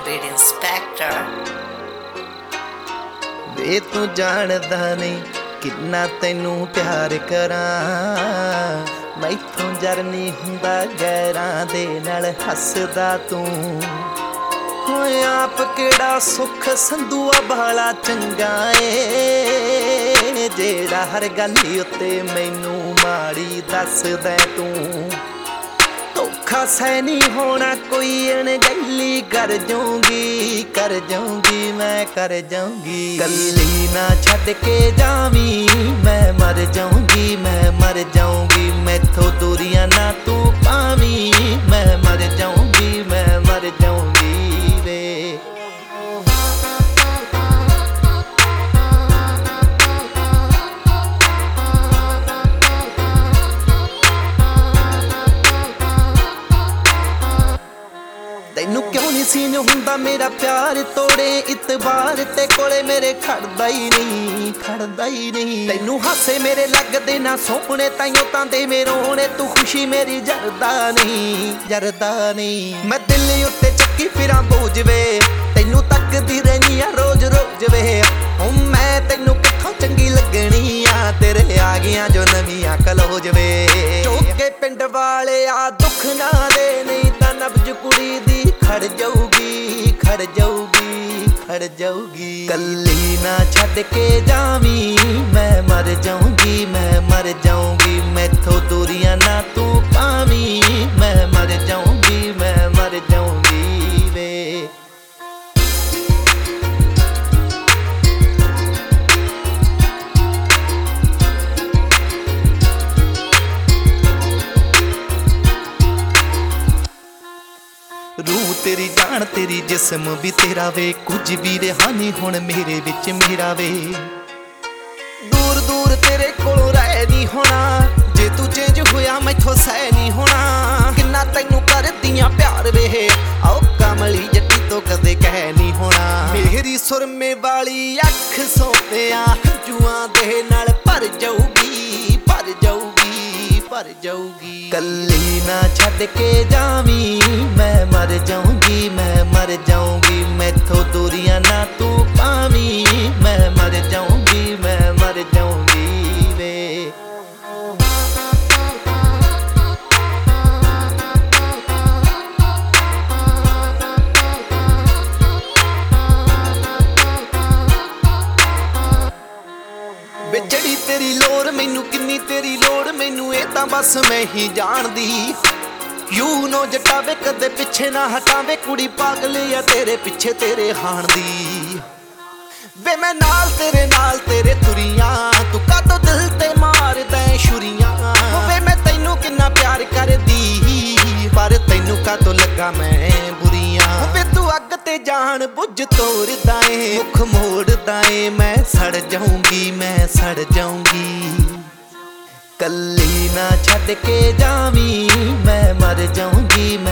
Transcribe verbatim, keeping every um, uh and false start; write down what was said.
Beat Inspector। वे तू जानदा नहीं किन्ना तैनू प्यार करां, मैथों जर नहीं हुंदा गैरां दे नाल हसदा तू। होए आप केड़ा सुख संधुआ भाला चंगा ए, जेड़ा हर गल उत्ते मैनू माड़ी दसदा तू। धोखा सह नहीं होना कोई अणगहली, कर जाऊंगी कर जाऊंगी मैं कर जाऊंगी। कल्ली ना छड्ड के जावी मैं मर जाऊंगी मैं मर जाऊंगी। मैथों दूरियां ना तू पावी मैं मर जाऊंगी मैं मर जाऊंगी वे। तैनू क्यों नहीं सीन हुंदा मेरा प्यार तोड़े इतबार ते कोले मेरे खड़दा ही नहीं खड़दा ही नहीं। तैनू हासे मेरे लगदे ना सोहणे ताइयों तां दे मेरे रोने, तू खुशी मेरी जरदा नहीं जरदा नहीं। मैं दिल उत्ते चक्की फिरां बोझ वे, तैनू तकदी रहनी आ रोज रोज वे। हुण मैं तैनू कित्थों चंगी लगनी आ, तेरे आ गईयां जो नवीं कलोज वे। चौके पिंड वाले आ दुख ना दे, नहीं तां नब्ज कुड़ी दी खड़ जाऊगी खड़ जाऊगी खड़ जाऊगी। कल्ली ना छड्ड के जावी मैं मर जाऊंगी मैं मर जाऊंगी। मैथों दूरियां ना तू पावी मैं मर जाऊंगी मैं मर जाऊंगी वे। रूह तेरी जान तेरी जिस्म भी तेरा वे, कुछ भी रहा नहीं हुण मेरे विच मेरा वे। दूर दूर तेरे कोलों रह नहीं होना, जे तू चेंज होया मैथों सह नहीं होना। किन्ना तैनू करदियां प्यार वे, आओ कमली जट्टी तो कदे कह नहीं होना। मेरी सुरमे वाली अख सोनिया हंजुआं दे नाल भर जाऊगी भर जाऊगी भर जाऊगी। कल्ली ना छड्ड के जावी मैं मर जाऊंगी मैं मर जाऊंगी। मैथों दूरियां ना तू पावी मैं मर जाऊंगी मैं मर जाऊंगी वे। ਜਿਹੜੀ तेरी लोड़ मैनू किन्नी तेरी लोड़ मैनू ये तां बस मैं ही जानदी। यू नो जट्टा वे कदे पिछे ना हटावे, कुड़ी पागल या तेरे पिछे तेरे हाण दी। वे मैं नाल तेरे नाल तेरे तुरियां, तू कातों दिल ते मार दै छुरियां। वे मैं तैनू किन्ना प्यार करदी, पर तैनू कातों लगा मैं बुरियां। वे तू अग ते जान बुझ तोड़दा ए, मुख मोड़दा ए, मैं सड़ जाऊंगी मैं सड़ जाऊंगी। कल्ली ना छड्ड के जावी मैं मर जाऊंगी